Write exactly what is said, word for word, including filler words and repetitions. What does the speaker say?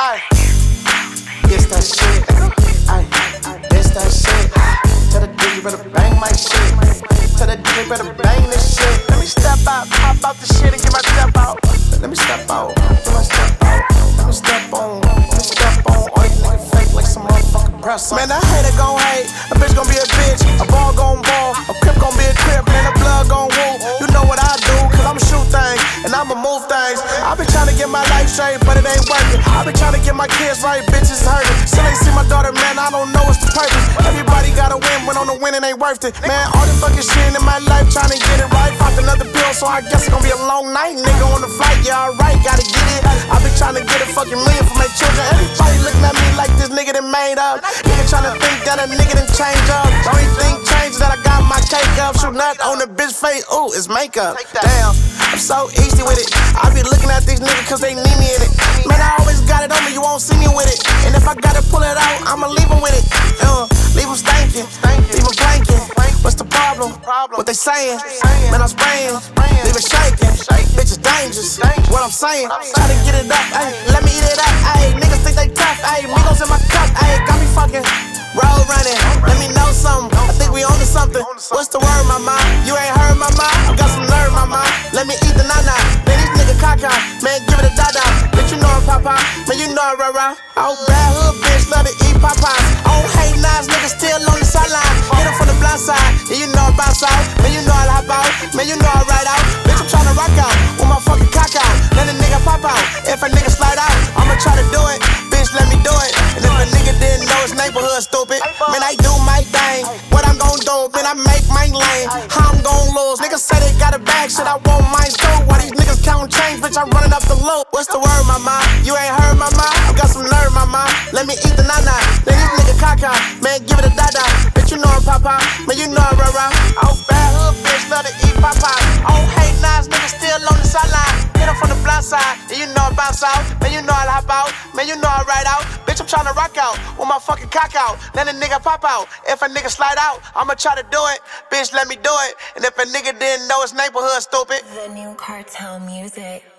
Aye. It's that shit. Aye. It's that shit. Tell the D J you better bang my shit. Tell the D J you better bang this shit. Let me step out, pop out the shit and get my step out. Let me step out, get my step out. Let me step on, let me step on. All these niggas fake like some motherfucking press. Man, a hater gon' hate, a bitch gon' be a bitch, a ball gon' ball, a crip gon' be a crip, and a blood gon' woo. You know what I do, cause I'ma shoot things, and I'ma move things. I been tryna get my life straight, but it ain't working. I been tryna get my kids right, bitches hurting. Still ain't see my daughter, man, I don't know what's the purpose. Everybody gotta win, when on the winning ain't worth it. Man, all this fucking shit in my life, tryna get it right. Popped another pill, so I guess it's gonna be a long night. Nigga on the flight, yeah, alright, gotta get it. I been tryna get a fucking million for my children. Everybody looking at me like this nigga done made up. Nigga tryna think that a nigga done change up. The only thing changed that I got my cake up. Shoot nut on the bitch face, ooh, it's makeup. Damn, I'm so easy with it. I be looking at these niggas cause they need me in it. Man, I always got it on me, you won't see me with it. And if I gotta pull it out, I'ma leave them with it. Uh, leave them stankin', leave them blanking. What's the problem? What they saying? Man, I'm spraying, leave it shaking. Bitch is dangerous, what I'm saying. Try to get it up, ayy, let me eat it up, ayy. Niggas think they tough, ayy, Migos in my cup, ayy. Got me fucking road running, let me know something. I think we on to something. What's the word, mama? You ain't heard, mama? I got some nerve, mama. Let me eat the nana. Man, these niggas caca, man, give it a dada. Bitch, you know I'm papa, man, you know I'm rara. Oh, bad hood bitch, love to eat Popeyes. Oh, hate nice niggas still on the sideline. Hit him from the blind side, yeah, you know I bounce out. Man, you know I hop out, man, you know I ride out. Bitch, I'm tryna rock out with my fucking cock out. Let a nigga pop out. If a nigga slide out, I'ma try to do it. Bitch, let me do it. And if a nigga didn't know his neighborhood stupid, man, I do my thing. What I'm gon' do, man, I make my lane. How I'm gon' lose? Niggas say they got a bag, shit, I want mine too. Why these niggas countin' change, bitch, I'm running up the loop. What's the word, mama? You ain't heard, mama? I got some nerve, mama. Let me eat the nana. Then these niggas caca, man, give it a dada. Bitch, you know I'm papa, man, you know I'm rara. Oh, bad hood bitch, love to eat Popeyes. Oh, hate nice niggas still on the sideline. Hit him from the blind side, yeah, you know I bounce out. Man, you know I hop out, man, you know I ride out. Bitch, I'm tryna rock out with my fucking cock out. Let a nigga pop out. If a nigga slide out, I'ma try to do it. Bitch, let me do it. And if a nigga didn't know his neighborhood stupid. The new Cartel music.